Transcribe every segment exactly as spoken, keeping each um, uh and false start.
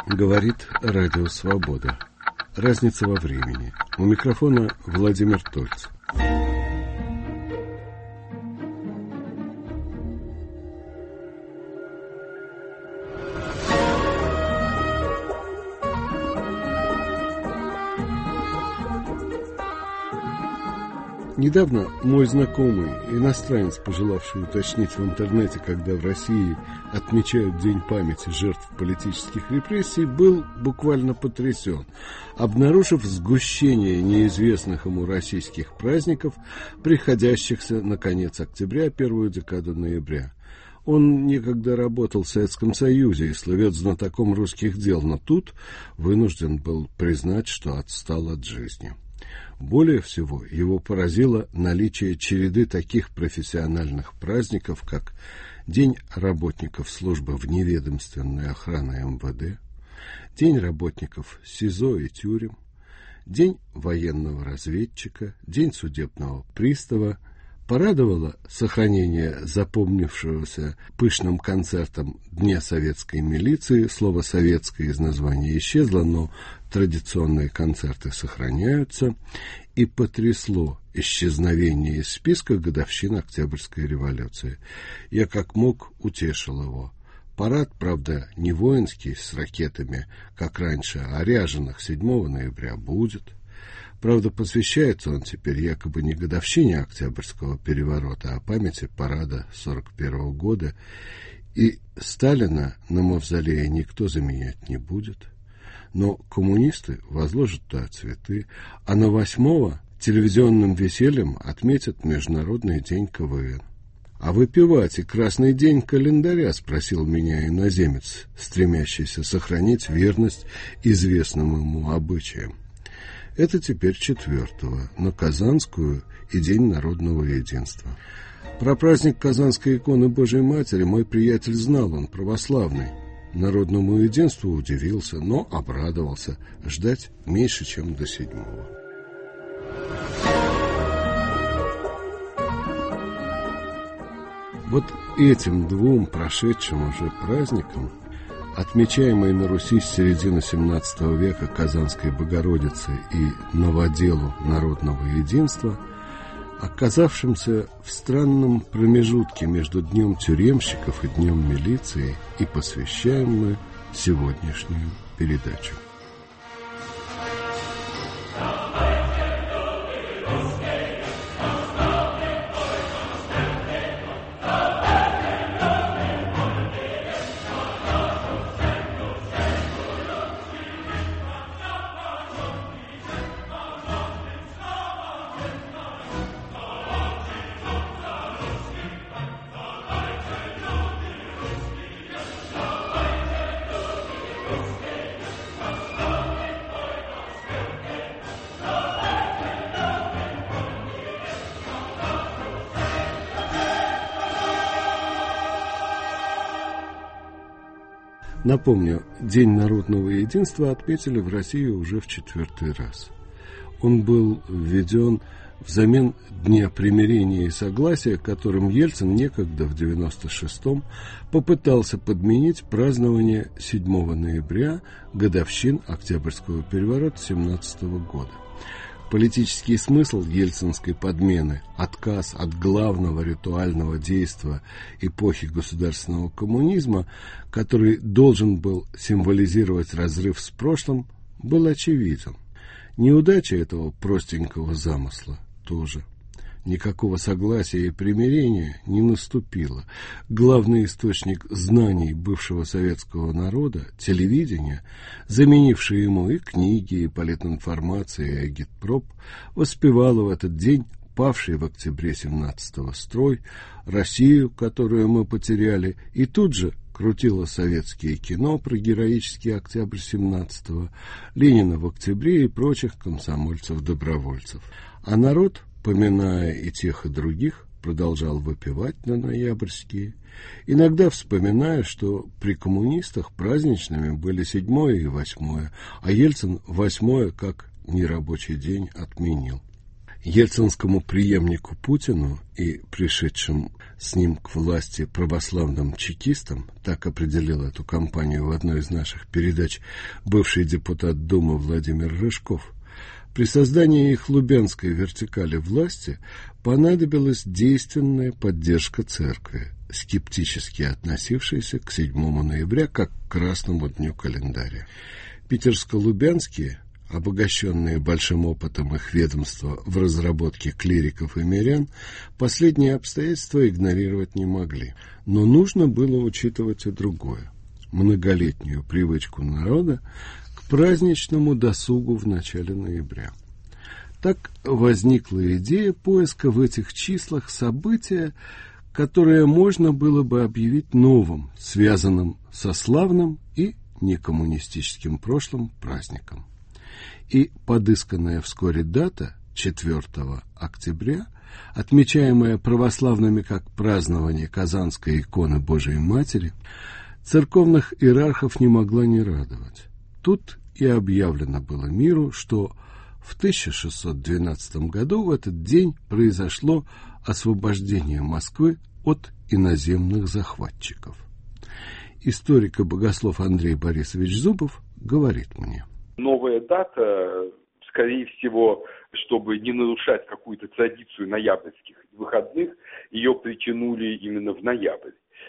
Говорит Радио Свобода. Разница во времени. У микрофона Владимир Тольц. Недавно мой знакомый, иностранец, пожелавший уточнить в интернете, когда в России отмечают День памяти жертв политических репрессий, был буквально потрясен, обнаружив сгущение неизвестных ему российских праздников, приходящихся на конец октября, первую декаду ноября. Он некогда работал в Советском Союзе и слывет знатоком русских дел, но тут вынужден был признать, что отстал от жизни. Более всего его поразило наличие череды таких профессиональных праздников, как День работников службы вневедомственной охраны эм вэ дэ, День работников СИЗО и тюрем, День военного разведчика, День судебного пристава. Порадовало сохранение запомнившегося пышным концертом Дня советской милиции. Слово «советское» из названия исчезло, но традиционные концерты сохраняются. И потрясло исчезновение из списка годовщин Октябрьской революции. Я как мог утешил его. Парад, правда, не воинский с ракетами, как раньше, а ряженых седьмого ноября будет. Правда, посвящается он теперь якобы не годовщине Октябрьского переворота, а памяти парада сорок первого года. И Сталина на мавзолее никто заменять не будет. Но коммунисты возложат туда цветы, а на восьмого телевизионным весельем отметят Международный день ка вэ эн. «А выпивать и красный день календаря?» — спросил меня иноземец, стремящийся сохранить верность известным ему обычаям. Это теперь четвертого, на Казанскую и День народного единства. Про праздник Казанской иконы Божией Матери мой приятель знал, он православный. Народному единству удивился, но обрадовался. Ждать меньше, чем до седьмого. Вот этим двум прошедшим уже праздникам, отмечаемой на Руси с середины семнадцатого века Казанской Богородицы и новоделу народного единства, оказавшимся в странном промежутке между Днем тюремщиков и Днем милиции, и посвящаем мы сегодняшнюю передачу. Напомню, День народного единства отметили в России уже в четвертый раз. Он был введен взамен Дня примирения и согласия, которым Ельцин некогда в девяносто шестом попытался подменить празднование седьмого ноября годовщин Октябрьского переворота семнадцатого года. Политический смысл ельцинской подмены, отказ от главного ритуального действа эпохи государственного коммунизма, который должен был символизировать разрыв с прошлым, был очевиден. Неудача этого простенького замысла тоже. Никакого согласия и примирения не наступило. Главный источник знаний бывшего советского народа, телевидение, заменившее ему и книги, и политинформацию, и агитпроп, воспевало в этот день павший в октябре семнадцатого строй, Россию, которую мы потеряли, и тут же крутило советские кино про героический октябрь семнадцатого, Ленина в октябре и прочих комсомольцев-добровольцев. А народ, поминая и тех, и других, продолжал выпивать на ноябрьские, иногда вспоминая, что при коммунистах праздничными были седьмое и восьмое, а Ельцин восьмое как нерабочий день отменил. Ельцинскому преемнику Путину и пришедшим с ним к власти православным чекистам, так определил эту кампанию в одной из наших передач бывший депутат Думы Владимир Рыжков, при создании их лубянской вертикали власти понадобилась действенная поддержка церкви, скептически относившейся к седьмому ноября как к красному дню календаря. Питерско-лубянские, обогащенные большим опытом их ведомства в разработке клириков и мирян, последние обстоятельства игнорировать не могли. Но нужно было учитывать и другое – многолетнюю привычку народа к праздничному досугу в начале ноября. Так возникла идея поиска в этих числах события, которое можно было бы объявить новым, связанным со славным и некоммунистическим прошлым праздником. И подысканная вскоре дата, четвёртого октября, отмечаемая православными как празднование Казанской иконы Божией Матери, церковных иерархов не могла не радовать. Тут и объявлено было миру, что в тысяча шестьсот двенадцатом году в этот день произошло освобождение Москвы от иноземных захватчиков. Историк и богослов Андрей Борисович Зубов говорит мне. Новая дата, скорее всего, чтобы не нарушать какую-то традицию ноябрьских выходных, ее притянули именно в ноябрь.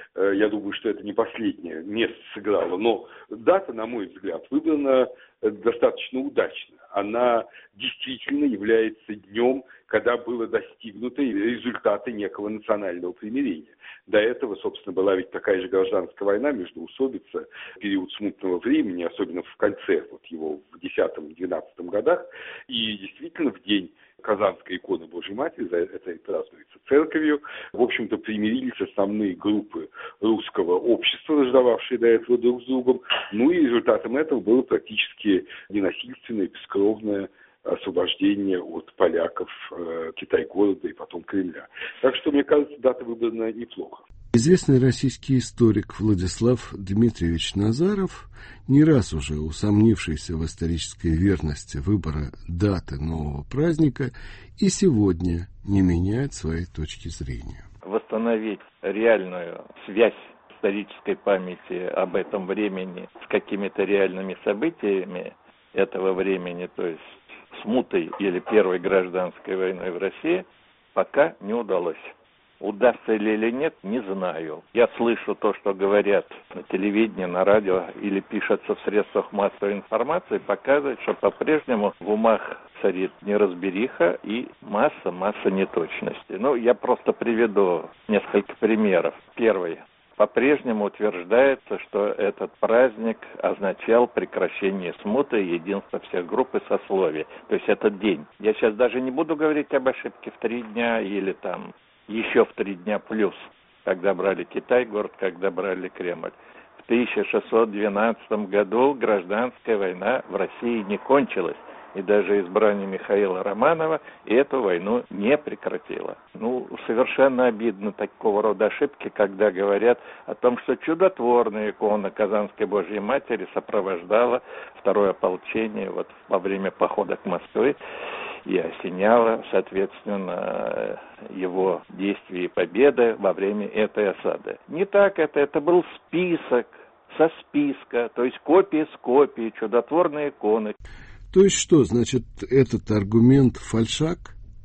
Я думаю, что это не последнее место сыграло, но дата, на мой взгляд, выбрана достаточно удачно. Она действительно является днем, когда было достигнуто результаты некого национального примирения. До этого, собственно, была ведь такая же гражданская война, междоусобица, период смутного времени, особенно в конце вот его в десятом-двенадцатом годах. И действительно в день Казанской иконы Божьей Матери, за это и празднуется церковью, в общем-то, примирились основные группы русского общества, враждовавшие до этого друг с другом. Ну и результатом этого было практически ненасильственное, бескровное освобождение от поляков э, Китай-города и потом Кремля. Так что, мне кажется, дата выбрана неплохо. Известный российский историк Владислав Дмитриевич Назаров, не раз уже усомнившийся в исторической верности выбора даты нового праздника, и сегодня не меняет своей точки зрения. Восстановить реальную связь исторической памяти об этом времени с какими-то реальными событиями этого времени, то есть смутой или первой гражданской войной в России, пока не удалось. Удастся ли или нет, не знаю. Я слышу то, что говорят на телевидении, на радио или пишется в средствах массовой информации, показывает, что по-прежнему в умах царит неразбериха и масса-масса неточностей. Ну, я просто приведу несколько примеров. Первый. По-прежнему утверждается, что этот праздник означал прекращение смуты и единство всех групп и сословий. То есть этот день. Я сейчас даже не буду говорить об ошибке в три дня или там еще в три дня плюс, когда брали Китай-город, когда брали Кремль. В тысяча шестьсот двенадцатом году гражданская война в России не кончилась. И даже избрание Михаила Романова эту войну не прекратило. Ну, совершенно обидно такого рода ошибки, когда говорят о том, что чудотворная икона Казанской Божьей Матери сопровождала второе ополчение вот во время похода к Москве и осеняла, соответственно, его действия и победы во время этой осады. Не так это, это был список со списка, то есть копии с копии, чудотворные иконы. То есть что, значит, этот аргумент фальшак?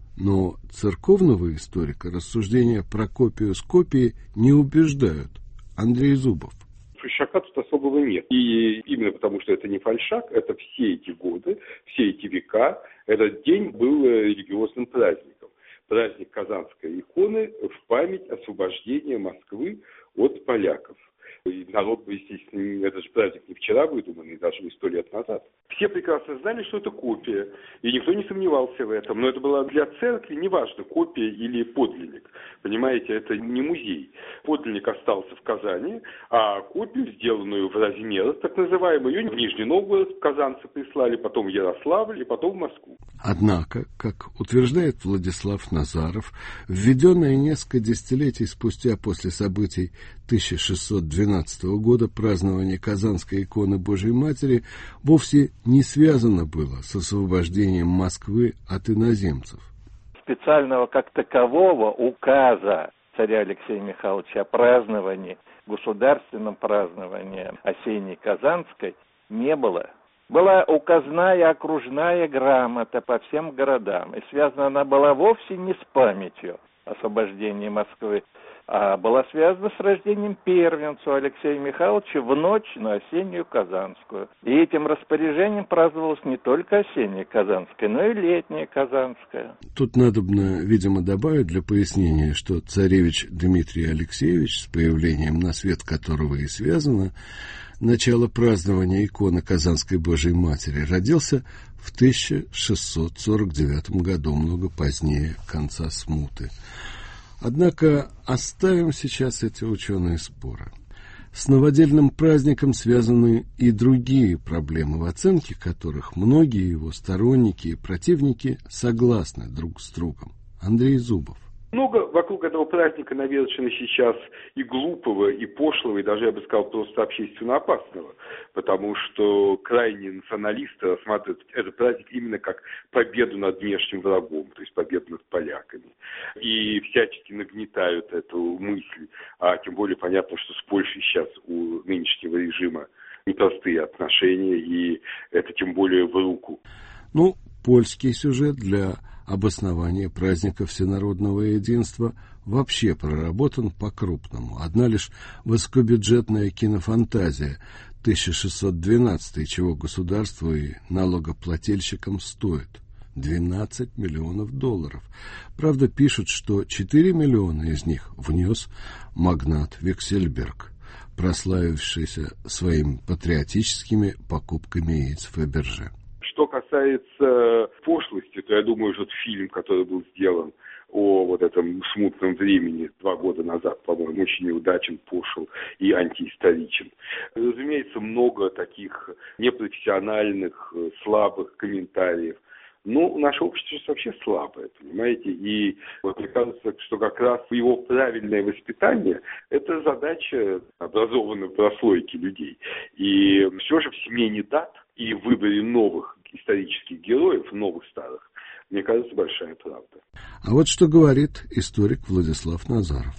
Но церковного историка рассуждения про копию с копией не убеждают. Андрей Зубов. Фальшака тут особого нет. И именно потому, что это не фальшак, это все эти годы, все эти века, этот день был религиозным праздником. Праздник Казанской иконы в память освобождения Москвы от поляков. И народ, естественно, это же праздник не вчера выдуманный, даже не сто лет назад. Все прекрасно знали, что это копия, и никто не сомневался в этом. Но это была для церкви неважно, копия или подлинник. Понимаете, это не музей. Подлинник остался в Казани, а копию, сделанную в размерах, так называемую, ее в Нижний Новгород казанцы прислали, потом в Ярославль и потом в Москву. Однако, как утверждает Владислав Назаров, введенное несколько десятилетий спустя после событий тысяча шестьсот двенадцатого года празднование Казанской иконы Божьей Матери вовсе не связано было с освобождением Москвы от иноземцев. специального как такового указа царя Алексея Михайловича о праздновании, государственном праздновании осенней Казанской не было. Была указная окружная грамота по всем городам, и связана она была вовсе не с памятью освобождения Москвы, а была связана с рождением первенца Алексея Михайловича в ночь на осеннюю Казанскую. И этим распоряжением праздновалась не только осенняя Казанская, но и летняя Казанская. Тут надобно, видимо, добавить для пояснения, что царевич Дмитрий Алексеевич, с появлением на свет которого и связано начало празднования иконы Казанской Божией Матери, родился в тысяча шестьсот сорок девятом году, много позднее конца смуты. Однако оставим сейчас эти ученые споры. С новодельным праздником связаны и другие проблемы, в оценке которых многие его сторонники и противники согласны друг с другом. Андрей Зубов. Много вокруг этого праздника навешано сейчас и глупого, и пошлого, и даже, я бы сказал, просто общественно опасного, потому что крайние националисты рассматривают этот праздник именно как победу над внешним врагом, то есть победу над поляками, и всячески нагнетают эту мысль, а тем более понятно, что с Польшей сейчас у нынешнего режима непростые отношения, и это тем более в руку. Ну, польский сюжет для обоснование праздника всенародного единства вообще проработан по-крупному. Одна лишь высокобюджетная кинофантазия тысяча шестьсот двенадцатый, чего государству и налогоплательщикам стоит двенадцать миллионов долларов. Правда, пишут, что четыре миллиона из них внес магнат Виксельберг, прославившийся своими патриотическими покупками яиц Фаберже. Что касается пошлости, то я думаю, что фильм, который был сделан о вот этом смутном времени два года назад, по-моему, очень неудачен, пошел и антиисторичен. Разумеется, много таких непрофессиональных, слабых комментариев. Но наше общество вообще слабое, понимаете, и вот мне кажется, что как раз его правильное воспитание – это задача образованной прослойки людей. И все же в смене дат и в выборе новых исторических героев, новых старых, мне кажется, большая правда. А вот что говорит историк Владислав Назаров.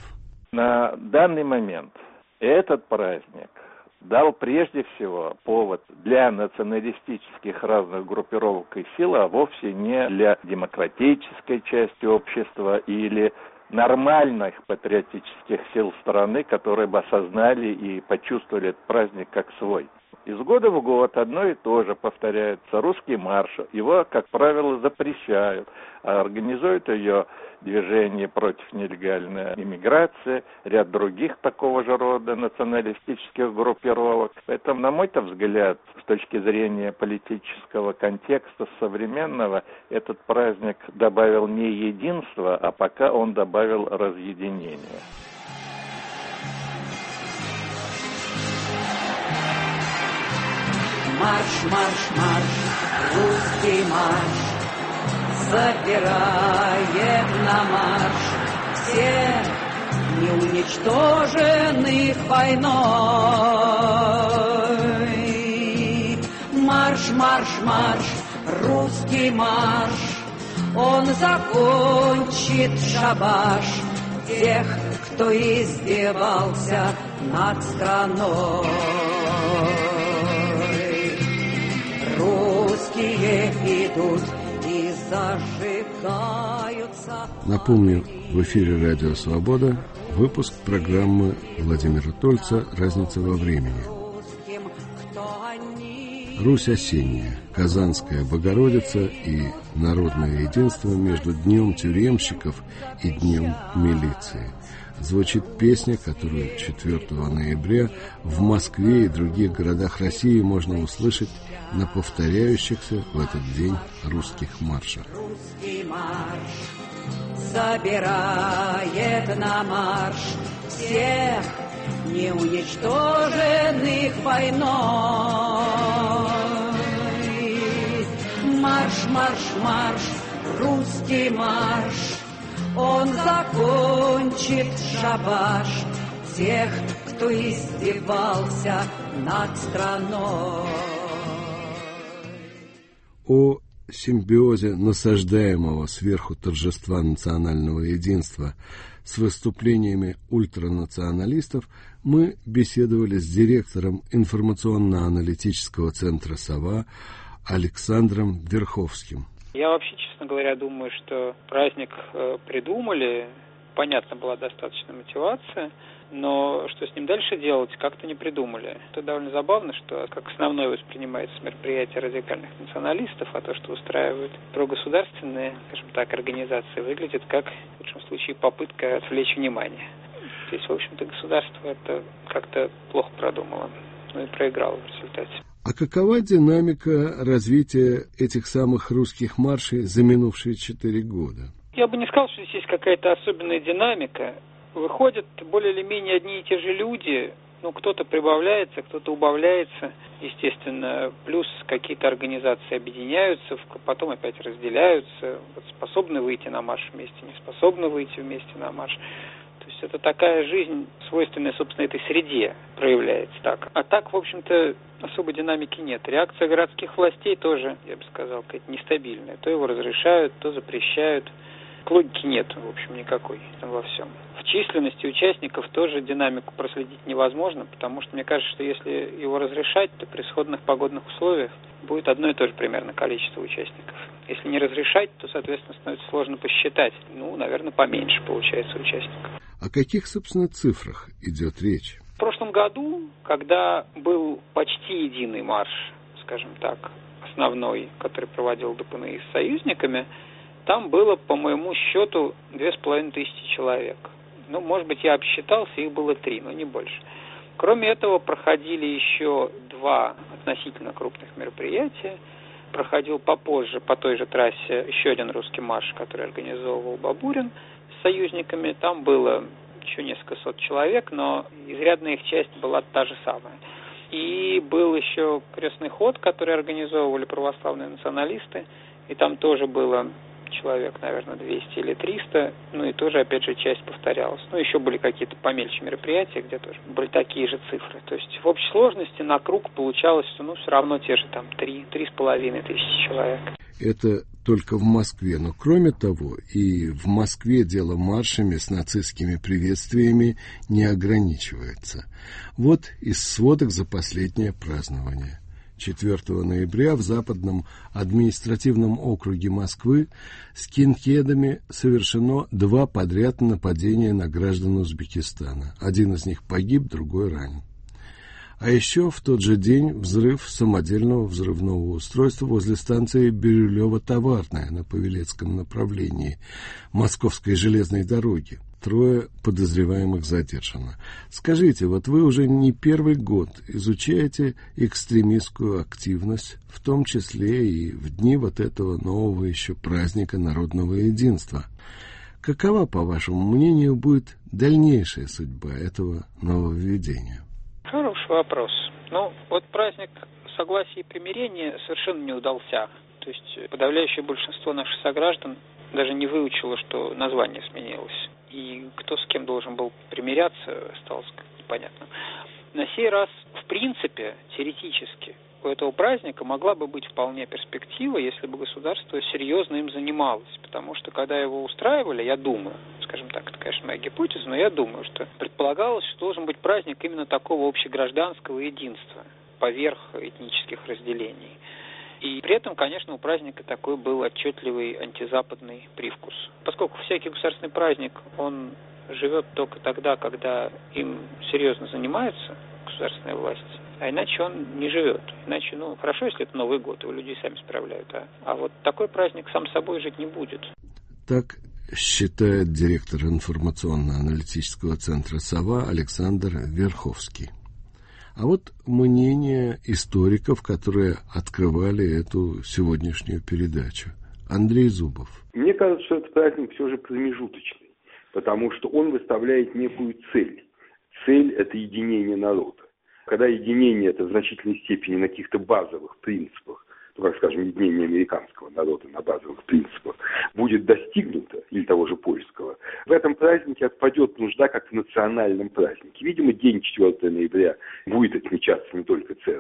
На данный момент этот праздник дал прежде всего повод для националистических разных группировок и сил, а вовсе не для демократической части общества или нормальных патриотических сил страны, которые бы осознали и почувствовали этот праздник как свой. Из года в год одно и то же повторяется. Русский марш, его, как правило, запрещают, а организует ее движение против нелегальной иммиграции, ряд других такого же рода националистических группировок. Поэтому, на мой взгляд, с точки зрения политического контекста современного, этот праздник добавил не единства, а пока он добавил разъединение. Марш, марш, марш, русский марш, собирает на марш всех неуничтоженных войной. Марш, марш, марш, русский марш, он закончит шабаш тех, кто издевался над страной. Русские идут и зажигаются. Напомню, в эфире Радио Свобода выпуск программы Владимира Тольца «Разница во времени». Русь осенняя, Казанская Богородица и народное единство между Днем тюремщиков и Днем милиции. Звучит песня, которую четвёртого ноября в Москве и других городах России можно услышать на повторяющихся в этот день русских маршах. Русский марш собирает на марш всех неуничтоженных войной. Марш, марш, марш, русский марш, он закончит шабаш тех, кто издевался над страной. О симбиозе насаждаемого сверху торжества национального единства с выступлениями ультранационалистов мы беседовали с директором информационно-аналитического центра «Сова» Александром Верховским. Я вообще, честно говоря, думаю, что праздник придумали, понятно, была достаточная мотивация, но что с ним дальше делать, как-то не придумали. Это довольно забавно, что как основное воспринимается мероприятие радикальных националистов, а то, что устраивают прогосударственные, скажем так, организации, выглядит как, в лучшем случае, попытка отвлечь внимание. То есть, в общем-то, государство это как-то плохо продумало, ну и проиграло в результате. А какова динамика развития этих самых русских маршей за минувшие четыре года? Я бы не сказал, что здесь есть какая-то особенная динамика. Выходят более или менее одни и те же люди, ну, кто-то прибавляется, кто-то убавляется, естественно, плюс какие-то организации объединяются, потом опять разделяются, вот способны выйти на марш вместе, не способны выйти вместе на марш. То есть это такая жизнь, свойственная, собственно, этой среде, проявляется так. А так, в общем-то, особой динамики нет. Реакция городских властей тоже, я бы сказал, какая-то нестабильная. То его разрешают, то запрещают. Логики нет, в общем, никакой там во всем. В численности участников тоже динамику проследить невозможно, потому что мне кажется, что если его разрешать, то при сходных погодных условиях будет одно и то же примерно количество участников. Если не разрешать, то, соответственно, становится сложно посчитать. Ну, наверное, поменьше получается участников. О каких, собственно, цифрах идет речь? В прошлом году, когда был почти единый марш, скажем так, основной, который проводил ДПНИ с союзниками, там было, по моему счету, две с половиной тысячи человек. Ну, может быть, я обсчитался, их было три, но не больше. Кроме этого, проходили еще два относительно крупных мероприятия. Проходил попозже, по той же трассе, еще один русский марш, который организовывал Бабурин с союзниками. Там было еще несколько сот человек, но изрядная их часть была та же самая. И был еще крестный ход, который организовывали православные националисты, и там тоже было человек, наверное, двести или триста, ну и тоже, опять же, часть повторялась. Ну, еще были какие-то помельче мероприятия, где тоже были такие же цифры. То есть в общей сложности на круг получалось, что, ну, все равно те же там три, три с половиной тысячи человек. Это только в Москве, но кроме того, и в Москве дело маршами с нацистскими приветствиями не ограничивается. Вот из сводок за последнее празднование. четвёртого ноября в Западном административном округе Москвы скинхедами совершено два подряд нападения на граждан Узбекистана. Один из них погиб, другой ранен. А еще в тот же день взрыв самодельного взрывного устройства возле станции Бирюлево-Товарная на Павелецком направлении Московской железной дороги. Трое подозреваемых задержано. Скажите, вот вы уже не первый год изучаете экстремистскую активность, в том числе и в дни вот этого нового еще праздника народного единства. Какова, по вашему мнению, будет дальнейшая судьба этого нововведения? Хороший вопрос. Ну, вот праздник согласия и примирения совершенно не удался. То есть подавляющее большинство наших сограждан даже не выучило, что название сменилось. И кто с кем должен был примиряться, осталось непонятно. На сей раз, в принципе, теоретически, у этого праздника могла бы быть вполне перспектива, если бы государство серьезно им занималось. Потому что, когда его устраивали, я думаю, скажем так, это, конечно, моя гипотеза, но я думаю, что предполагалось, что должен быть праздник именно такого общегражданского единства, поверх этнических разделений. И при этом, конечно, у праздника такой был отчетливый антизападный привкус. Поскольку всякий государственный праздник, он живет только тогда, когда им серьезно занимается государственная власть, а иначе он не живет. Иначе, ну, хорошо, если это Новый год, его люди сами справляют, а, а вот такой праздник сам собой жить не будет. Так считает директор информационно-аналитического центра «Сова» Александр Верховский. А вот мнение историков, которые открывали эту сегодняшнюю передачу. Андрей Зубов. Мне кажется, что этот праздник все же промежуточный, потому что он выставляет некую цель. Цель – это единение народа. Когда единение это в значительной степени на каких-то базовых принципах, ну, как, скажем, единение американского народа на базовых принципах, будет достигнуто, или того же польского, в этом празднике отпадет нужда как в национальном празднике. Видимо, день четвёртого ноября будет отмечаться не только церковью,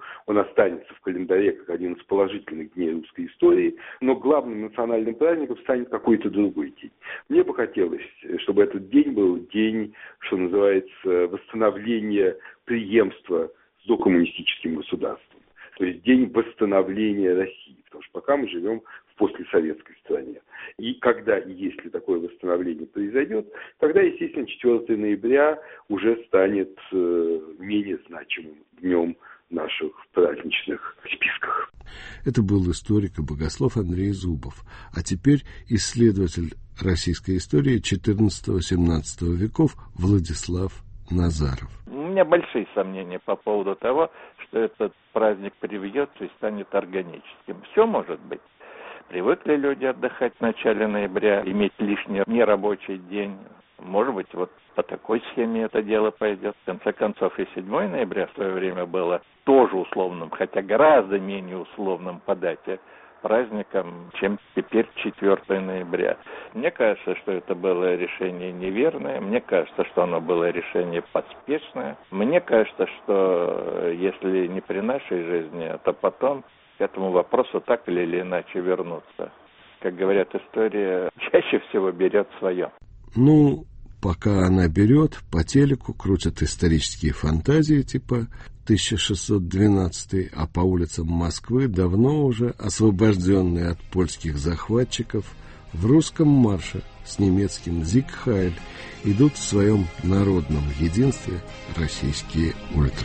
он останется в календаре как один из положительных дней русской истории, но главным национальным праздником станет какой-то другой день. Мне бы хотелось, чтобы этот день был день, что называется, восстановления преемства с докоммунистическим государством. То есть день восстановления России, потому что пока мы живем в послесоветской стране. И когда и если такое восстановление произойдет, тогда, естественно, четвёртого ноября уже станет э, менее значимым днем в наших праздничных списках. Это был историк и богослов Андрей Зубов, а теперь исследователь российской истории четырнадцатого-семнадцатого веков Владислав Назаров. У меня большие сомнения по поводу того, что этот праздник привьется и станет органическим. Все может быть. Привыкли люди отдыхать в начале ноября, иметь лишний нерабочий день. Может быть, вот по такой схеме это дело пойдет. В конце концов, и седьмого ноября в свое время было тоже условным, хотя гораздо менее условным по дате праздником, чем теперь четвёртого ноября. Мне кажется, что это было решение неверное. Мне кажется, что оно было решение поспешное. Мне кажется, что если не при нашей жизни, то потом к этому вопросу так или иначе вернуться. Как говорят, история чаще всего берет свое. Ну, пока она берет, по телеку крутят исторические фантазии типа тысяча шестьсот двенадцатый, а по улицам Москвы давно уже освобожденные от польских захватчиков в русском марше с немецким «Зиг Хайль» идут в своем народном единстве российские ультра.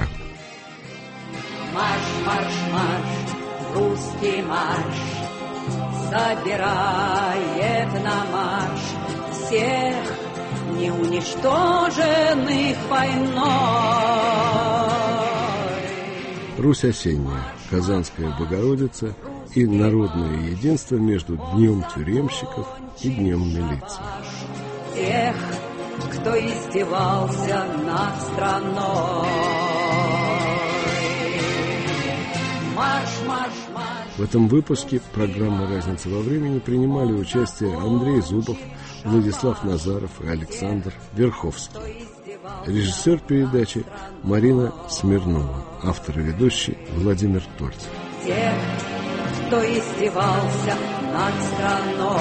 Марш, марш, марш, русский марш собирает на марш всех неуничтоженных войной. Русь осенняя, Казанская Богородица и народное единство между Днем тюремщиков и Днем милиции. Тех, кто издевался над страной. Марш, марш, марш. В этом выпуске программы «Разница во времени» принимали участие Андрей Зубов, Владислав Назаров и Александр Верховский. Режиссер передачи Марина Смирнова, автор и ведущий Владимир Тольцев. Тех, кто издевался над страной.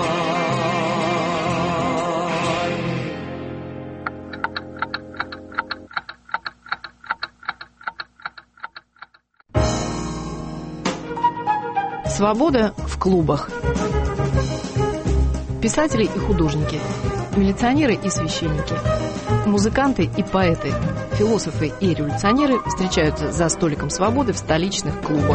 Свобода в клубах. Писатели и художники, милиционеры и священники, музыканты и поэты, философы и революционеры встречаются за столиком свободы в столичных клубах.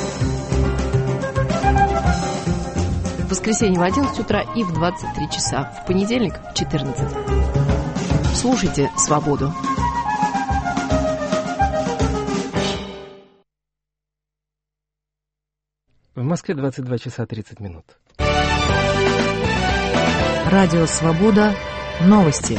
В воскресенье в одиннадцать утра и в двадцать три часа, в понедельник в четырнадцать. Слушайте «Свободу». В Москве двадцать два часа тридцать минут. Радио «Свобода». Новости.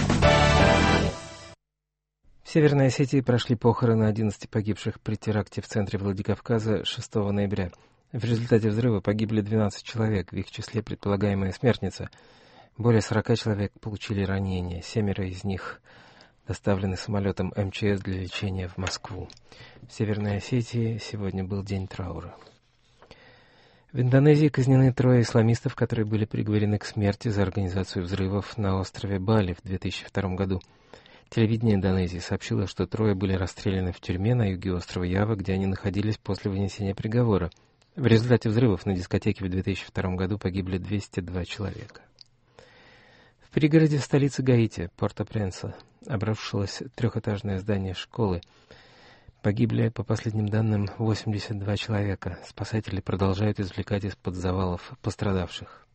В Северной Осетии прошли похороны одиннадцати погибших при теракте в центре Владикавказа шестого ноября. В результате взрыва погибли двенадцать человек, в их числе предполагаемая смертница. Более сорока человек получили ранения, семеро из них доставлены самолетом эм че эс для лечения в Москву. В Северной Осетии сегодня был день траура. В Индонезии казнены трое исламистов, которые были приговорены к смерти за организацию взрывов на острове Бали в две тысячи втором году. Телевидение Индонезии сообщило, что трое были расстреляны в тюрьме на юге острова Ява, где они находились после вынесения приговора. В результате взрывов на дискотеке в две тысячи втором году погибли двести два человека. В пригороде столицы Гаити, Порто-Пренса, обрушилось трехэтажное здание школы. Погибли, по последним данным, восемьдесят два человека. Спасатели продолжают извлекать из-под завалов пострадавших.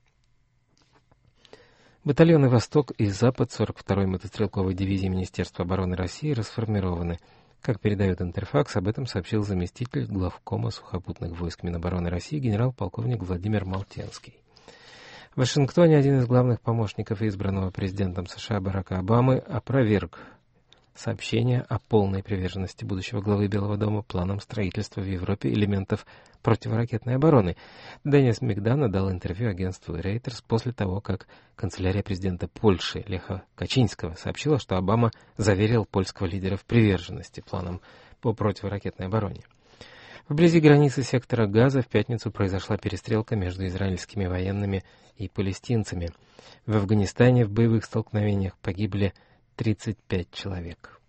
Батальоны «Восток» и «Запад» сорок второй мотострелковой дивизии Министерства обороны России расформированы. Как передает Интерфакс, об этом сообщил заместитель главкома сухопутных войск Минобороны России генерал-полковник Владимир Малтенский. В Вашингтоне один из главных помощников избранного президентом США Барака Обамы опроверг сообщение о полной приверженности будущего главы Белого дома планам строительства в Европе элементов противоракетной обороны. Денис Мигдана дал интервью агентству Reuters после того, как канцелярия президента Польши Леха Качинского сообщила, что Обама заверил польского лидера в приверженности планам по противоракетной обороне. Вблизи границы сектора Газа в пятницу произошла перестрелка между израильскими военными и палестинцами. В Афганистане в боевых столкновениях погибли тридцать пять человек.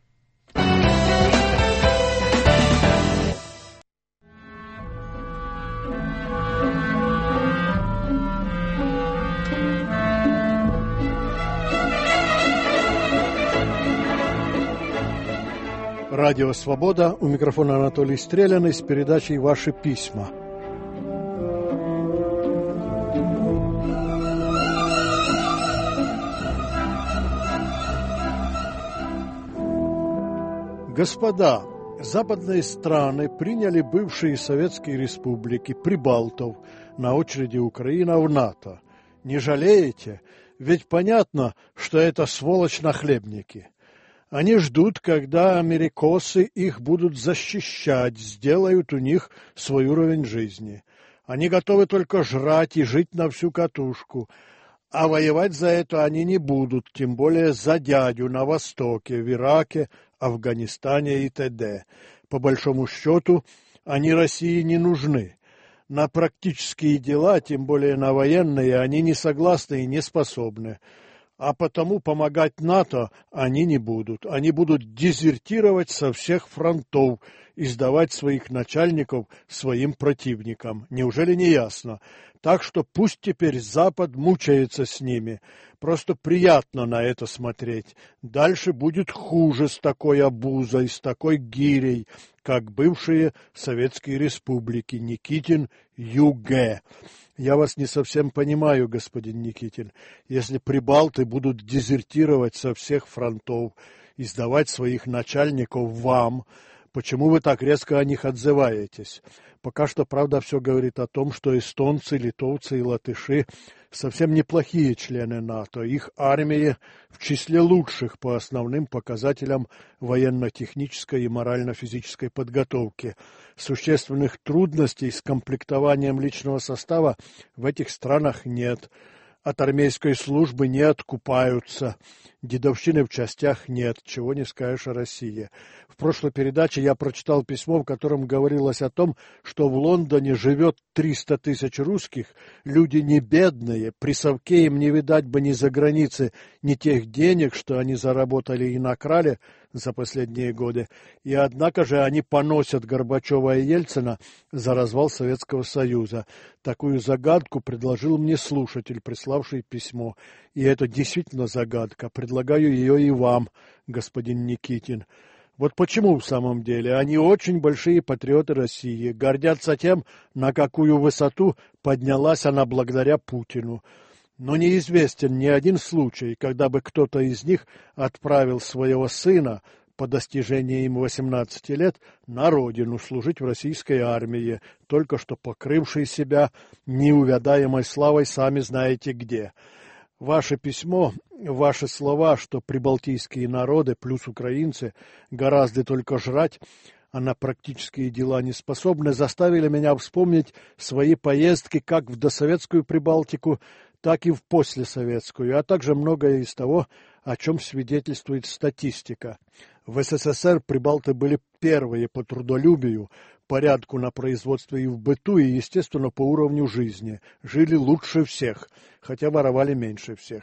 Радио «Свобода», у микрофона Анатолий Стреляный с передачей «Ваши письма». Господа, западные страны приняли бывшие советские республики, прибалтов, на очереди Украина в НАТО. Не жалеете? Ведь понятно, что это сволочь-нахлебники. Они ждут, когда америкосы их будут защищать, сделают у них свой уровень жизни. Они готовы только жрать и жить на всю катушку, а воевать за это они не будут, тем более за дядю на Востоке, в Ираке, Афганистане и т.д. По большому счету, они России не нужны. На практические дела, тем более на военные, они не согласны и не способны. А потому помогать НАТО они не будут. Они будут дезертировать со всех фронтов и сдавать своих начальников своим противникам. Неужели не ясно? Так что пусть теперь Запад мучается с ними. Просто приятно на это смотреть. Дальше будет хуже с такой обузой, с такой гирей, как бывшие советские республики Никитин, ЮГ. Я вас не совсем понимаю, господин Никитин. Если прибалты будут дезертировать со всех фронтов и сдавать своих начальников вам, почему вы так резко о них отзываетесь? Пока что, правда, все говорит о том, что эстонцы, литовцы и латыши совсем неплохие члены НАТО. Их армии в числе лучших по основным показателям военно-технической и морально-физической подготовки. Существенных трудностей с комплектованием личного состава в этих странах нет. От армейской службы не откупаются. Дедовщины в частях нет, чего не скажешь о России. В прошлой передаче я прочитал письмо, в котором говорилось о том, что в Лондоне живет триста тысяч русских, люди не бедные, при совке им не видать бы ни за границы, ни тех денег, что они заработали и накрали за последние годы, и однако же они поносят Горбачева и Ельцина за развал Советского Союза. Такую загадку предложил мне слушатель, приславший письмо, и это действительно загадка. Предлагаю ее и вам, господин Никитин. Вот почему в самом деле они очень большие патриоты России, гордятся тем, на какую высоту поднялась она благодаря Путину. Но неизвестен ни один случай, когда бы кто-то из них отправил своего сына по достижении им восемнадцати лет на родину служить в российской армии, только что покрывшей себя неувядаемой славой сами знаете где. Ваше письмо, ваши слова, что прибалтийские народы плюс украинцы гораздо только жрать, а на практические дела не способны, заставили меня вспомнить свои поездки как в досоветскую Прибалтику, так и в послесоветскую, а также многое из того, о чем свидетельствует статистика. В СССР прибалты были первые по трудолюбию, порядку на производстве и в быту, и, естественно, по уровню жизни. Жили лучше всех, хотя воровали меньше всех.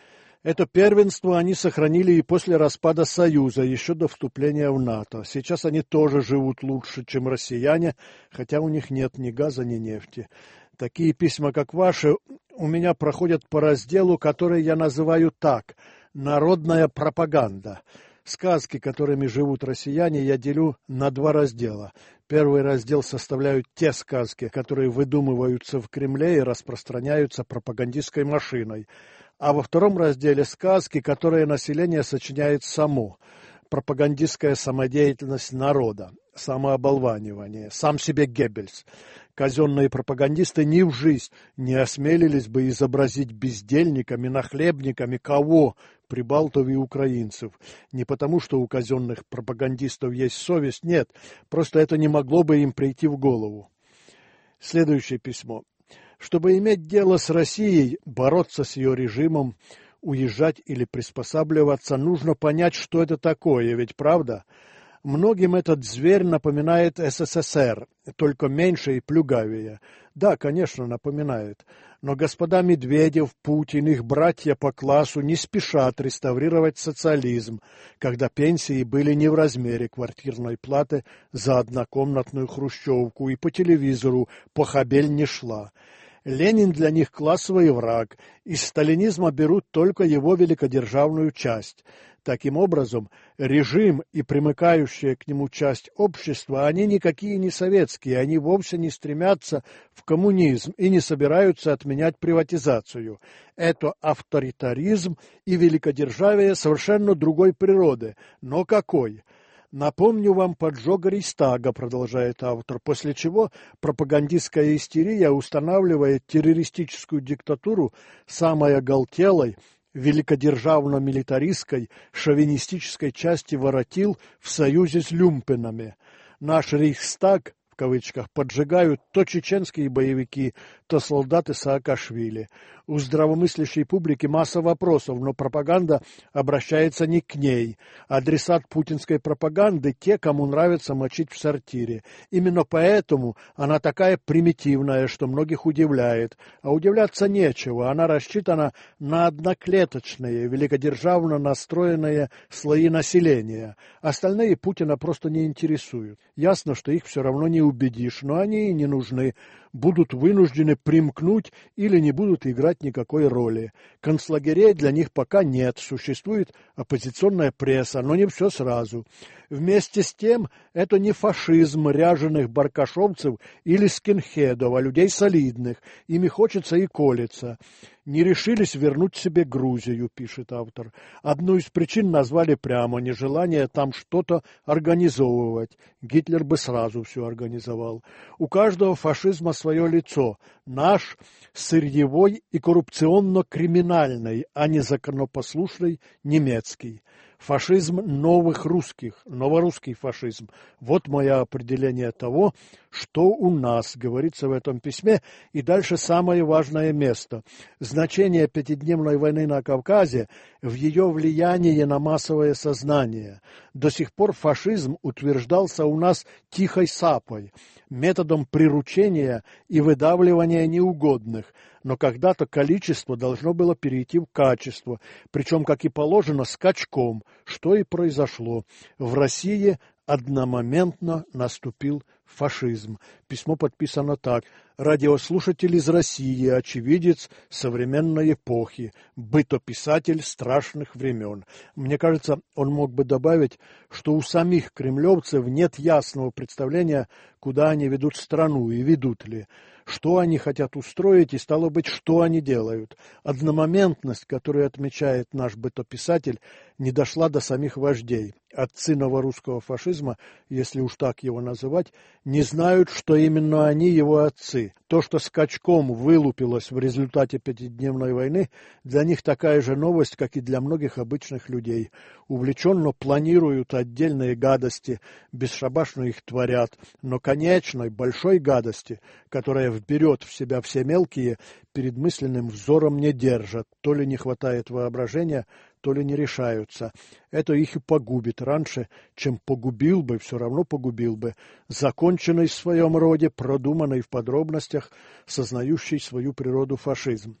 Это первенство они сохранили и после распада Союза, еще до вступления в НАТО. Сейчас они тоже живут лучше, чем россияне, хотя у них нет ни газа, ни нефти. Такие письма, как ваши, у меня проходят по разделу, который я называю так – «Народная пропаганда». Сказки, которыми живут россияне, я делю на два раздела. Первый раздел составляют те сказки, которые выдумываются в Кремле и распространяются пропагандистской машиной. А во втором разделе сказки, которые население сочиняет само. Пропагандистская самодеятельность народа, самооболванивание, сам себе Геббельс. Казенные пропагандисты ни в жизнь не осмелились бы изобразить бездельниками, нахлебниками кого? Прибалтов и украинцев. Не потому, что у казенных пропагандистов есть совесть, нет, просто это не могло бы им прийти в голову. Следующее письмо. Чтобы иметь дело с Россией, бороться с ее режимом, уезжать или приспосабливаться, нужно понять, что это такое, ведь правда? Многим этот зверь напоминает СССР, только меньше и плюгавее. Да, конечно, напоминает. Но господа Медведев, Путин, их братья по классу не спешат реставрировать социализм, когда пенсии были не в размере квартирной платы за однокомнатную хрущевку, и по телевизору похабель не шла. Ленин для них классовый враг, из сталинизма берут только его великодержавную часть. Таким образом, режим и примыкающая к нему часть общества, они никакие не советские, они вовсе не стремятся в коммунизм и не собираются отменять приватизацию. Это авторитаризм и великодержавие совершенно другой природы. Но какой? Напомню вам поджог Рейхстага, продолжает автор, после чего пропагандистская истерия устанавливает террористическую диктатуру самой оголтелой, великодержавно-милитаристской, шовинистической части воротил в союзе с люмпенами. Наш Рейхстаг, в кавычках, поджигают то чеченские боевики, то солдаты Саакашвили. У здравомыслящей публики масса вопросов, но пропаганда обращается не к ней. Адресат путинской пропаганды – те, кому нравится мочить в сортире. Именно поэтому она такая примитивная, что многих удивляет. А удивляться нечего, она рассчитана на одноклеточные, великодержавно настроенные слои населения. Остальные Путина просто не интересуют. Ясно, что их все равно не убедишь, но они и не нужны. Будут вынуждены примкнуть или не будут играть никакой роли. Концлагерей для них пока нет, существует оппозиционная пресса, но не все сразу. Вместе с тем, это не фашизм ряженых баркашовцев или скинхедов, а людей солидных. Ими хочется и колется. Не решились вернуть себе Грузию, пишет автор. Одну из причин назвали прямо нежелание там что-то организовывать. Гитлер бы сразу все организовал. У каждого фашизма свое лицо. Наш сырьевой и коррупционно-криминальный, а не законопослушный немецкий. Фашизм новых русских, новорусский фашизм. Вот мое определение того, что у нас, говорится в этом письме. И дальше самое важное место. Значение пятидневной войны на Кавказе в ее влиянии на массовое сознание. До сих пор фашизм утверждался у нас тихой сапой, методом приручения и выдавливания неугодных. Но когда-то количество должно было перейти в качество, причем, как и положено, скачком, что и произошло. В России одномоментно наступил фашизм. Письмо подписано так. Радиослушатель из России, очевидец современной эпохи, бытописатель страшных времен. Мне кажется, он мог бы добавить, что у самих кремлевцев нет ясного представления, куда они ведут страну и ведут ли. Что они хотят устроить и, стало быть, что они делают. Одномоментность, которую отмечает наш бытописатель, не дошла до самих вождей. Отцы новорусского фашизма, если уж так его называть, не знают, что именно они его отцы. То, что скачком вылупилось в результате пятидневной войны, для них такая же новость, как и для многих обычных людей. Увлеченно планируют отдельные гадости, бесшабашно их творят, но конечной, большой гадости, которая вберет в себя все мелкие, перед мысленным взором не держат. То ли не хватает воображения, то ли не решаются. Это их и погубит раньше, чем погубил бы, все равно погубил бы, законченный в своем роде, продуманный в подробностях, сознающий свою природу фашизм.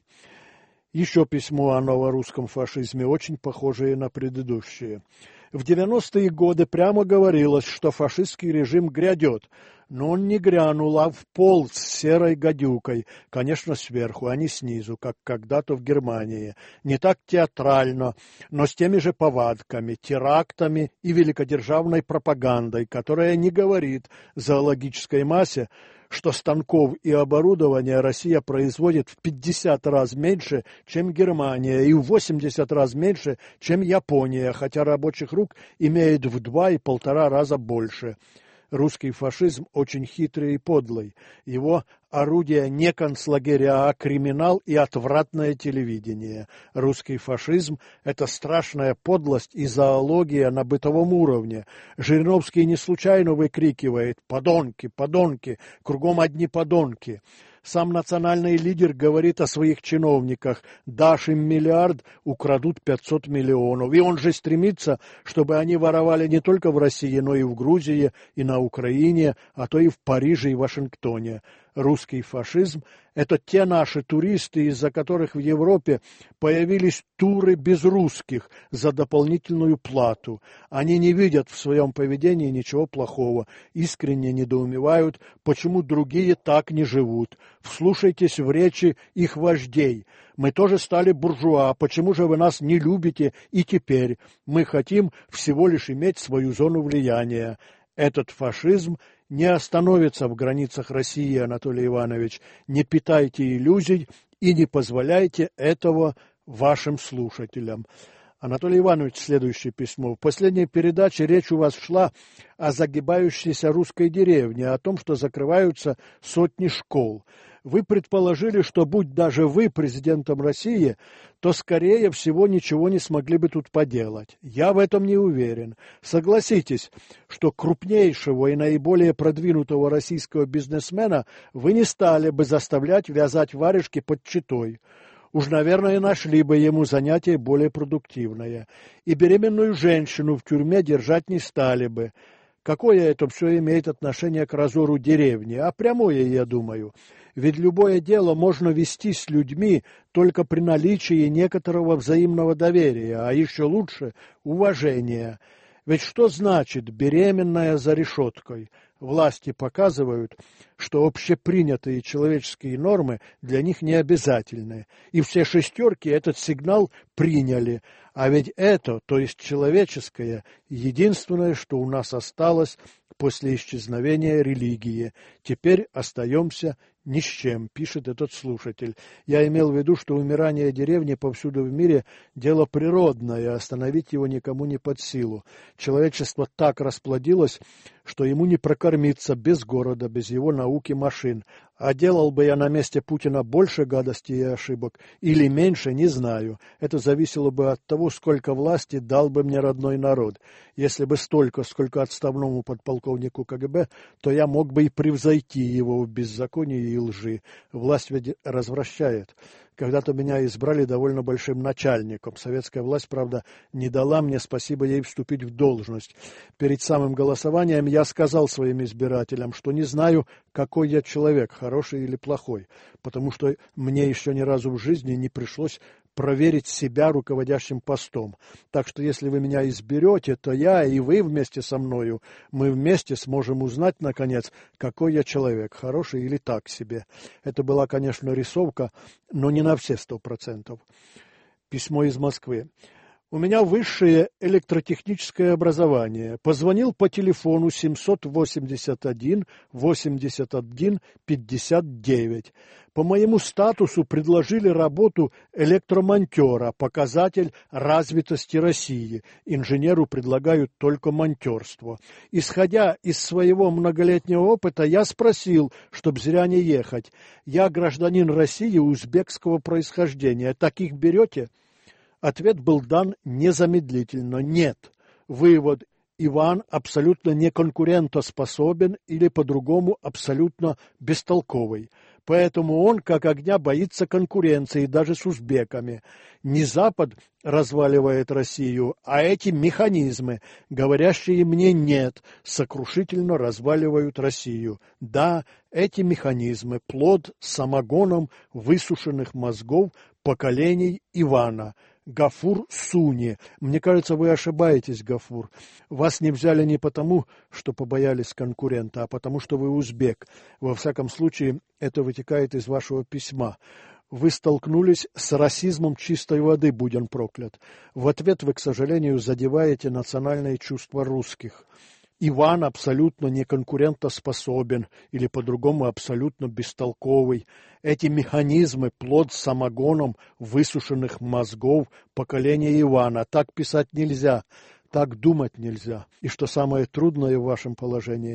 Еще письмо о новорусском фашизме, очень похожее на предыдущее. В девяностые годы прямо говорилось, что фашистский режим грядет, но он не грянул, а вполз серой гадюкой, конечно, сверху, а не снизу, как когда-то в Германии. Не так театрально, но с теми же повадками, терактами и великодержавной пропагандой, которая не говорит зоологической массе, что станков и оборудования Россия производит в пятьдесят раз меньше, чем Германия, и в восемьдесят раз меньше, чем Япония, хотя рабочих рук имеет в два и полтора раза больше. Русский фашизм очень хитрый и подлый. Его орудие не концлагеря, а криминал и отвратное телевидение. Русский фашизм – это страшная подлость и зоология на бытовом уровне. Жириновский не случайно выкрикивает «подонки, подонки, кругом одни подонки». Сам национальный лидер говорит о своих чиновниках. Дашь им миллиард, украдут пятьсот миллионов. И он же стремится, чтобы они воровали не только в России, но и в Грузии, и на Украине, а то и в Париже и Вашингтоне. Русский фашизм – это те наши туристы, из-за которых в Европе появились туры без русских за дополнительную плату. Они не видят в своем поведении ничего плохого, искренне недоумевают, почему другие так не живут. Вслушайтесь в речи их вождей. Мы тоже стали буржуа, почему же вы нас не любите и теперь? Мы хотим всего лишь иметь свою зону влияния. Этот фашизм не остановится в границах России, Анатолий Иванович. Не питайте иллюзий и не позволяйте этого вашим слушателям. Анатолий Иванович, следующее письмо. В последней передаче речь у вас шла о загибающейся русской деревне, о том, что закрываются сотни школ. Вы предположили, что будь даже вы президентом России, то, скорее всего, ничего не смогли бы тут поделать. Я в этом не уверен. Согласитесь, что крупнейшего и наиболее продвинутого российского бизнесмена вы не стали бы заставлять вязать варежки под читой. Уж, наверное, нашли бы ему занятие более продуктивное. И беременную женщину в тюрьме держать не стали бы. Какое это все имеет отношение к разору деревни? А прямое, я думаю. Ведь любое дело можно вести с людьми только при наличии некоторого взаимного доверия, а еще лучше уважения. Ведь что значит беременная за решеткой? Власти показывают, что общепринятые человеческие нормы для них не обязательны. И все шестерки этот сигнал приняли. А ведь это, то есть человеческое, единственное, что у нас осталось после исчезновения религии. Теперь остаемся ни с чем, пишет этот слушатель. Я имел в виду, что умирание деревни повсюду в мире – дело природное, остановить его никому не под силу. Человечество так расплодилось, что ему не прокормиться без города, без его науки машин. А делал бы я на месте Путина больше гадостей и ошибок или меньше, не знаю. Это зависело бы от того, сколько власти дал бы мне родной народ. Если бы столько, сколько отставному подполковнику КГБ, то я мог бы и превзойти его в беззаконии и лжи. Власть ведь развращает. Когда-то меня избрали довольно большим начальником. Советская власть, правда, не дала мне, спасибо ей, вступить в должность. Перед самым голосованием я сказал своим избирателям, что не знаю, какой я человек, хороший или плохой, потому что мне еще ни разу в жизни не пришлось проверить себя руководящим постом. Так что если вы меня изберете, то я и вы вместе со мною, мы вместе сможем узнать, наконец, какой я человек, хороший или так себе. Это была, конечно, рисовка, но не на все сто процентов. Письмо из Москвы. У меня высшее электротехническое образование. Позвонил по телефону семьсот восемьдесят один восемьдесят один пятьдесят девять. По моему статусу предложили работу электромонтера, показатель развитости России. Инженеру предлагают только монтерство. Исходя из своего многолетнего опыта, я спросил, чтоб зря не ехать. Я гражданин России узбекского происхождения. Таких берете? Ответ был дан незамедлительно. Нет. Вывод. Иван абсолютно неконкурентоспособен или по-другому абсолютно бестолковый. Поэтому он, как огня, боится конкуренции даже с узбеками. Не Запад разваливает Россию, а эти механизмы, говорящие мне «нет», сокрушительно разваливают Россию. Да, эти механизмы – плод самогоном высушенных мозгов поколений Ивана. Гафур Суни. Мне кажется, вы ошибаетесь, Гафур. Вас не взяли не потому, что побоялись конкурента, а потому, что вы узбек. Во всяком случае, это вытекает из вашего письма. Вы столкнулись с расизмом чистой воды, будь он проклят. В ответ вы, к сожалению, задеваете национальные чувства русских. Иван абсолютно неконкурентоспособен или по-другому абсолютно бестолковый. Эти механизмы – плод самогоном высушенных мозгов поколения Ивана. Так писать нельзя, так думать нельзя. И что самое трудное в вашем положении –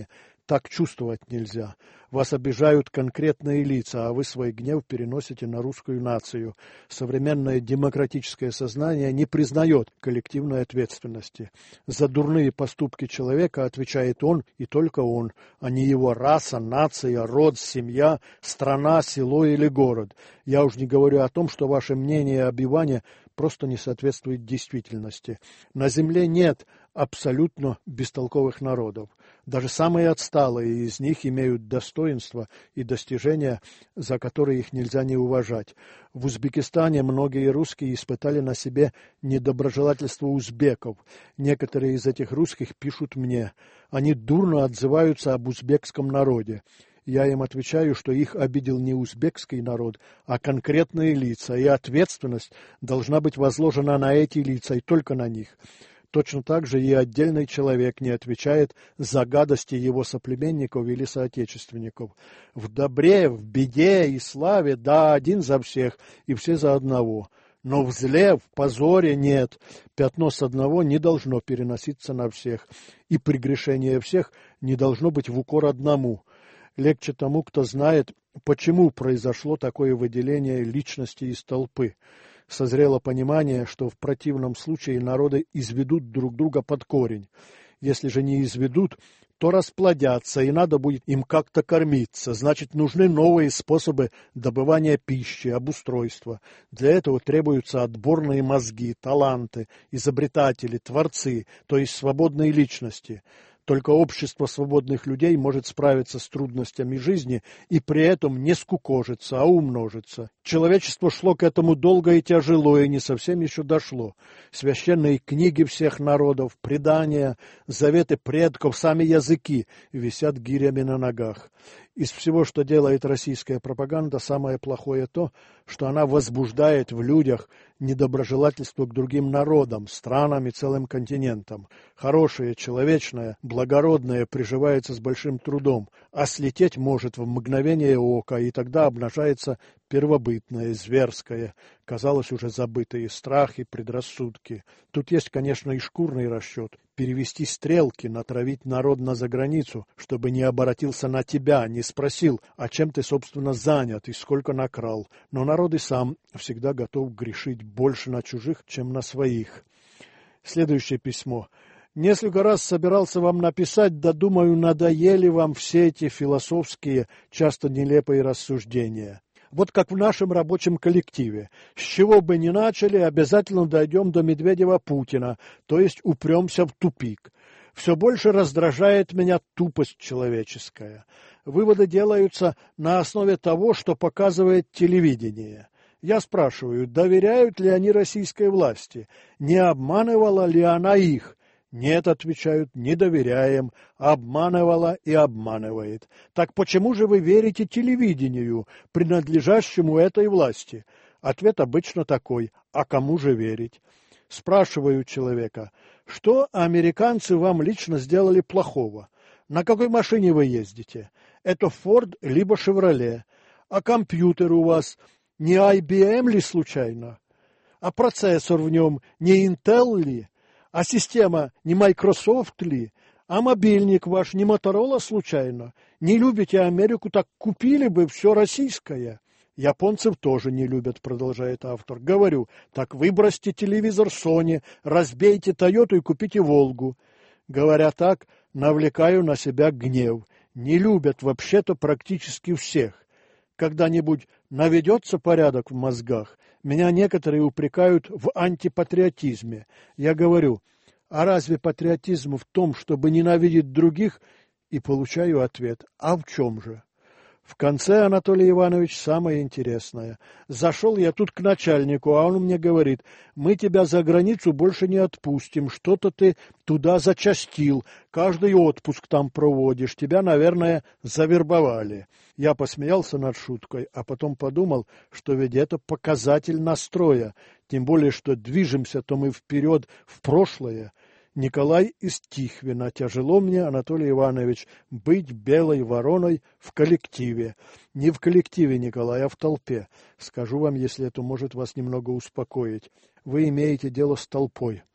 Так чувствовать нельзя. Вас обижают конкретные лица, а вы свой гнев переносите на русскую нацию. Современное демократическое сознание не признает коллективной ответственности. За дурные поступки человека отвечает он и только он, а не его раса, нация, род, семья, страна, село или город. Я уж не говорю о том, что ваше мнение об Иване просто не соответствует действительности. На земле нет абсолютно бестолковых народов. Даже самые отсталые из них имеют достоинства и достижения, за которые их нельзя не уважать. В Узбекистане многие русские испытали на себе недоброжелательство узбеков. Некоторые из этих русских пишут мне. Они дурно отзываются об узбекском народе. Я им отвечаю, что их обидел не узбекский народ, а конкретные лица, и ответственность должна быть возложена на эти лица и только на них. Точно так же и отдельный человек не отвечает за гадости его соплеменников или соотечественников. В добре, в беде и славе, да, один за всех и все за одного. Но в зле, в позоре нет. Пятно с одного не должно переноситься на всех, и прегрешение всех не должно быть в укор одному. Легче тому, кто знает, почему произошло такое выделение личности из толпы. Созрело понимание, что в противном случае народы изведут друг друга под корень. Если же не изведут, то расплодятся, и надо будет им как-то кормиться. Значит, нужны новые способы добывания пищи, обустройства. Для этого требуются отборные мозги, таланты, изобретатели, творцы, то есть свободные личности. Только общество свободных людей может справиться с трудностями жизни и при этом не скукожиться, а умножиться. Человечество шло к этому долго и тяжело, и не совсем еще дошло. Священные книги всех народов, предания, заветы предков, сами языки висят гирями на ногах. Из всего, что делает российская пропаганда, самое плохое то, что она возбуждает в людях недоброжелательство к другим народам, странам и целым континентам. Хорошее, человечное, благородное приживается с большим трудом, а слететь может в мгновение ока, и тогда обнажается первобытное, зверское, казалось, уже забытые страхи, предрассудки. Тут есть, конечно, и шкурный расчет. Перевести стрелки, натравить народ на заграницу, чтобы не оборотился на тебя, не спросил, а чем ты, собственно, занят и сколько накрал. Но народ и сам всегда готов грешить больше на чужих, чем на своих. Следующее письмо. Несколько раз собирался вам написать, да, думаю, надоели вам все эти философские, часто нелепые рассуждения. Вот как в нашем рабочем коллективе. С чего бы ни начали, обязательно дойдем до Медведева-Путина, то есть упремся в тупик. Все больше раздражает меня тупость человеческая. Выводы делаются на основе того, что показывает телевидение. Я спрашиваю, доверяют ли они российской власти? Не обманывала ли она их? Нет, отвечают, не доверяем, обманывала и обманывает. Так почему же вы верите телевидению, принадлежащему этой власти? Ответ обычно такой, а кому же верить? Спрашиваю человека, что американцы вам лично сделали плохого? На какой машине вы ездите? Это Ford либо Chevrolet. А компьютер у вас не ай би эм ли случайно? А процессор в нем не Intel ли? А система не Microsoft ли? А мобильник ваш не Motorola случайно? Не любите Америку, так купили бы все российское. Японцев тоже не любят, продолжает автор. Говорю, так выбросьте телевизор Sony, разбейте Тойоту и купите Волгу. Говоря так, навлекаю на себя гнев. Не любят вообще-то практически всех. Когда-нибудь наведется порядок в мозгах, меня некоторые упрекают в антипатриотизме. Я говорю, а разве патриотизм в том, чтобы ненавидеть других? И получаю ответ, а в чем же? В конце, Анатолий Иванович, самое интересное. Зашел я тут к начальнику, а он мне говорит, мы тебя за границу больше не отпустим, что-то ты туда зачастил, каждый отпуск там проводишь, тебя, наверное, завербовали. Я посмеялся над шуткой, а потом подумал, что ведь это показатель настроя, тем более, что движемся-то мы вперед в прошлое. Николай из Тихвина. Тяжело мне, Анатолий Иванович, быть белой вороной в коллективе. Не в коллективе, Николай, а в толпе. Скажу вам, если это может вас немного успокоить. Вы имеете дело с толпой.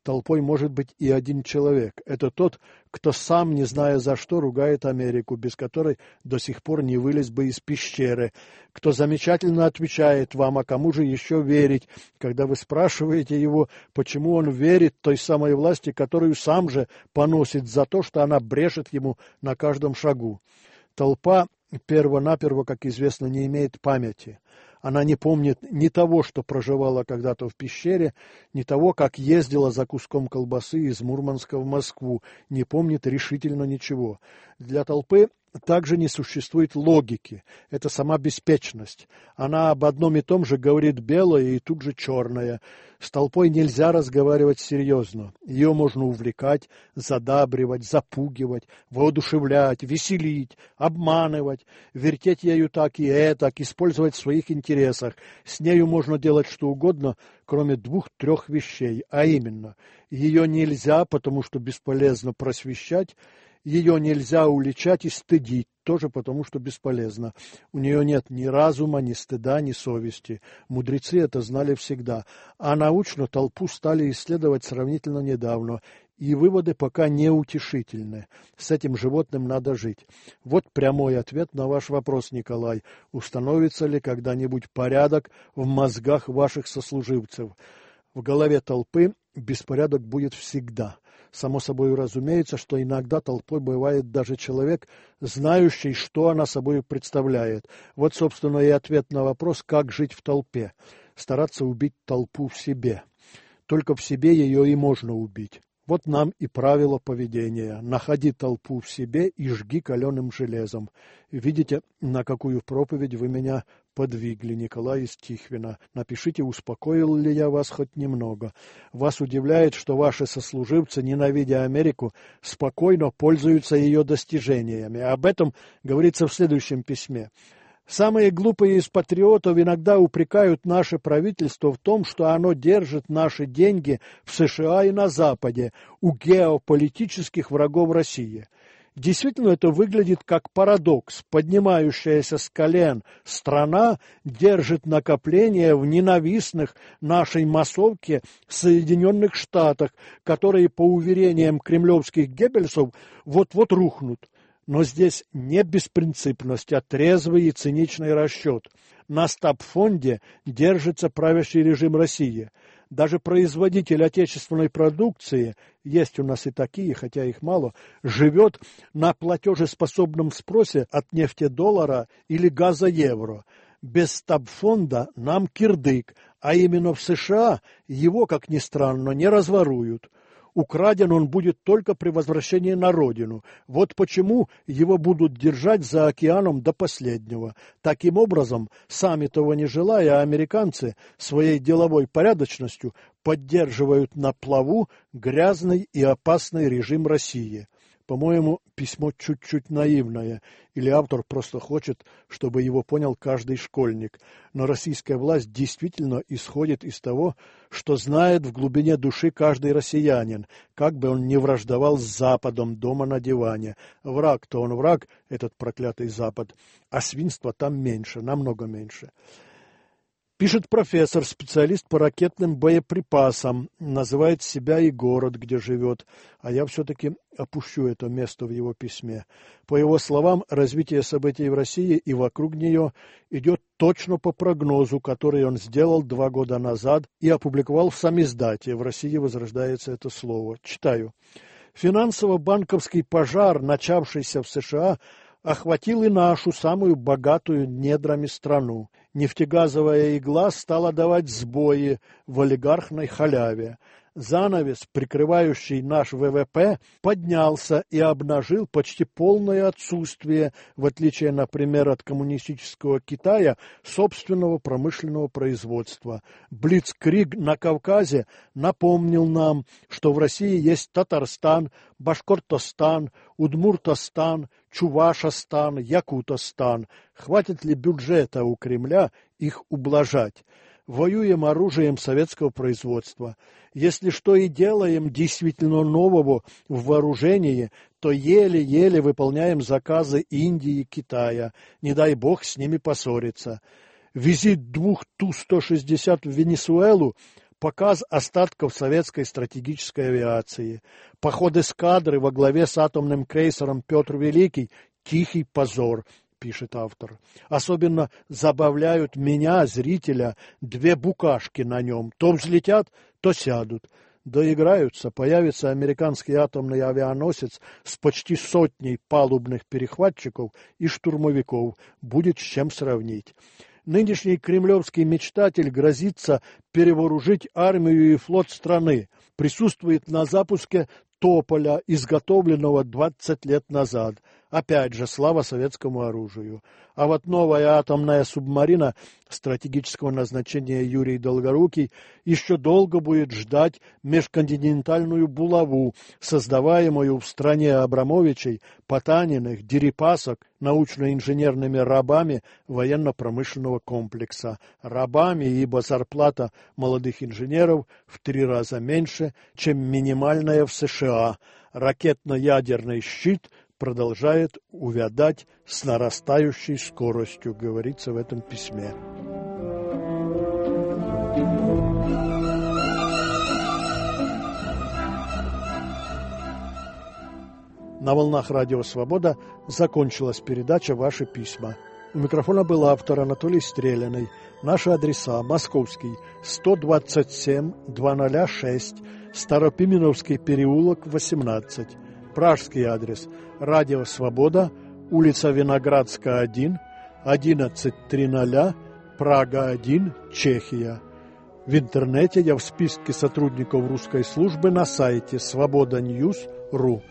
Толпой может быть и один человек. Это тот, кто сам, не зная за что, ругает Америку, без которой до сих пор не вылез бы из пещеры, кто замечательно отвечает вам, а кому же еще верить, когда вы спрашиваете его, почему он верит той самой власти, которую сам же поносит за то, что она брешет ему на каждом шагу. Толпа перво-наперво, как известно, не имеет памяти. Она не помнит ни того, что проживала когда-то в пещере, ни того, как ездила за куском колбасы из Мурманска в Москву, не помнит решительно ничего. Для толпы также не существует логики. Это сама беспечность. Она об одном и том же говорит белое и тут же черное. С толпой нельзя разговаривать серьезно. Ее можно увлекать, задабривать, запугивать, воодушевлять, веселить, обманывать, вертеть ею так и этак, использовать в своих интересах. С нею можно делать что угодно, кроме двух-трех вещей, а именно, ее нельзя, потому что бесполезно просвещать, ее нельзя уличать и стыдить, тоже потому, что бесполезно. У нее нет ни разума, ни стыда, ни совести. Мудрецы это знали всегда. А научно толпу стали исследовать сравнительно недавно. И выводы пока неутешительны. С этим животным надо жить. Вот прямой ответ на ваш вопрос, Николай. Установится ли когда-нибудь порядок в мозгах ваших сослуживцев? В голове толпы беспорядок будет всегда. Само собой разумеется, что иногда толпой бывает даже человек, знающий, что она собой представляет. Вот, собственно, и ответ на вопрос, как жить в толпе. Стараться убить толпу в себе. Только в себе ее и можно убить. Вот нам и правило поведения. Находи толпу в себе и жги каленым железом. Видите, на какую проповедь вы меня подвигли, Николай из Тихвина. Напишите, успокоил ли я вас хоть немного. Вас удивляет, что ваши сослуживцы, ненавидя Америку, спокойно пользуются ее достижениями. Об этом говорится в следующем письме. Самые глупые из патриотов иногда упрекают наше правительство в том, что оно держит наши деньги в США и на Западе, у геополитических врагов России. Действительно, это выглядит как парадокс. Поднимающаяся с колен страна держит накопления в ненавистных нашей массовке Соединенных Штатах, которые, по уверениям кремлевских геббельсов, вот-вот рухнут. Но здесь не беспринципность, а трезвый и циничный расчет. На стабфонде держится правящий режим России. Даже производитель отечественной продукции, есть у нас и такие, хотя их мало, живет на платежеспособном спросе от нефтедоллара или газа евро. Без стабфонда нам кирдык, а именно в США его, как ни странно, не разворуют. Украден он будет только при возвращении на родину. Вот почему его будут держать за океаном до последнего. Таким образом, сами того не желая, американцы своей деловой порядочностью поддерживают на плаву грязный и опасный режим России. По-моему, письмо чуть-чуть наивное, или автор просто хочет, чтобы его понял каждый школьник. Но российская власть действительно исходит из того, что знает в глубине души каждый россиянин, как бы он ни враждовал с Западом дома на диване. Враг-то он враг, этот проклятый Запад, а свинства там меньше, намного меньше. Пишет профессор, специалист по ракетным боеприпасам, называет себя и город, где живет, а я все-таки опущу это место в его письме. По его словам, развитие событий в России и вокруг нее идет точно по прогнозу, который он сделал два года назад и опубликовал в самиздате. В России возрождается это слово. Читаю. Финансово-банковский пожар, начавшийся в США, охватил и нашу самую богатую недрами страну. Нефтегазовая игла стала давать сбои в олигархной халяве. Занавес, прикрывающий наш ВВП, поднялся и обнажил почти полное отсутствие, в отличие, например, от коммунистического Китая, собственного промышленного производства. Блицкриг на Кавказе напомнил нам, что в России есть Татарстан, Башкортостан, Удмуртостан, Чувашостан, Якутостан. Хватит ли бюджета у Кремля их ублажать? Воюем оружием советского производства. Если что и делаем действительно нового в вооружении, то еле-еле выполняем заказы Индии и Китая. Не дай бог с ними поссориться. Визит двух Ту сто шестьдесят в Венесуэлу показ остатков советской стратегической авиации, поход эскадры во главе с атомным крейсером «Петр Великий» – тихий позор, пишет автор. Особенно забавляют меня, зрителя, две букашки на нем. То взлетят, то сядут. Доиграются, появится американский атомный авианосец с почти сотней палубных перехватчиков и штурмовиков. Будет с чем сравнить. Нынешний кремлевский мечтатель грозится перевооружить армию и флот страны. Присутствует на запуске Тополя, изготовленного двадцать лет назад. Опять же, слава советскому оружию. А вот новая атомная субмарина стратегического назначения Юрий Долгорукий еще долго будет ждать межконтинентальную булаву, создаваемую в стране Абрамовичей, Потаниных, Дерипасок, научно-инженерными рабами военно-промышленного комплекса. Рабами, ибо зарплата молодых инженеров в три раза меньше, чем минимальная в США. Ракетно-ядерный щит продолжает увядать с нарастающей скоростью, говорится в этом письме. На волнах Радио Свобода закончилась передача «Ваши письма». У микрофона был автор Анатолий Стреляный. Наши адреса: Московский, сто двадцать семь, двести шесть, Старопименовский переулок, восемнадцать. Пражский адрес: Радио Свобода, улица Виноградская, один, одиннадцать триста, Прага, один, Чехия. В интернете я в списке сотрудников русской службы на сайте свобода ньюс точка ру.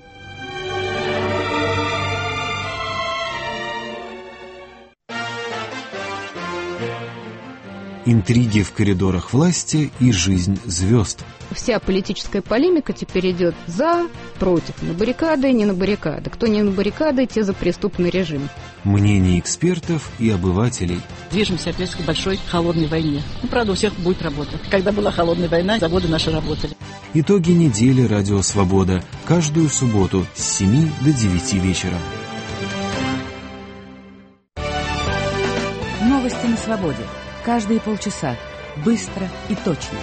Интриги в коридорах власти и жизнь звезд. Вся политическая полемика теперь идет за, против, на баррикады, не на баррикады. Кто не на баррикады, те за преступный режим. Мнения экспертов и обывателей. Движемся опять к большой холодной войне. Ну, правда, у всех будет работа. Когда была холодная война, заводы наши работали. Итоги недели «Радио Свобода». Каждую субботу с семи до девяти вечера. Новости на свободе. Каждые полчаса. Быстро и точно.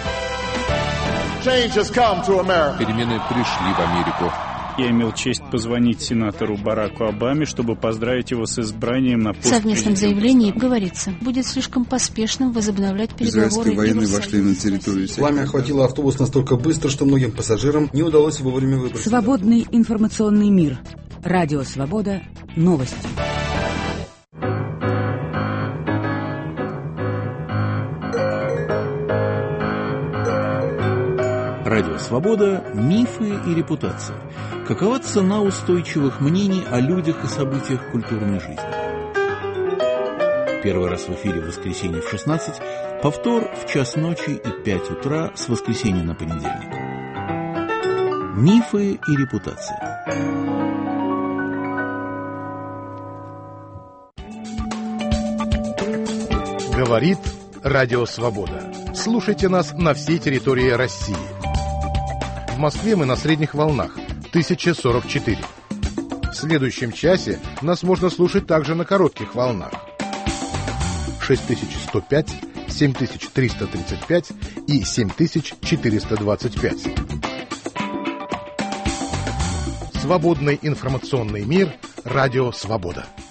Перемены пришли в Америку. Я имел честь позвонить сенатору Бараку Обаме, чтобы поздравить его с избранием на пост. В совместном заявлении говорится, будет слишком поспешным возобновлять переговоры. Израильские военные вошли на территорию. Пламя охватило автобус настолько быстро, что многим пассажирам не удалось вовремя выбраться. Свободный информационный мир. Радио Свобода. Новости. Радио Свобода. Мифы и репутация. Какова цена устойчивых мнений о людях и событиях культурной жизни? Первый раз в эфире в воскресенье в шестнадцать, повтор в час ночи и пять утра с воскресенья на понедельник. Мифы и репутация. Говорит Радио Свобода. Слушайте нас на всей территории России. В Москве мы на средних волнах тысяча сорок четыре. В следующем часе нас можно слушать также на коротких волнах шесть тысяч сто пять, семь тысяч триста тридцать пять и семь тысяч четыреста двадцать пять. Свободный информационный мир. Радио Свобода.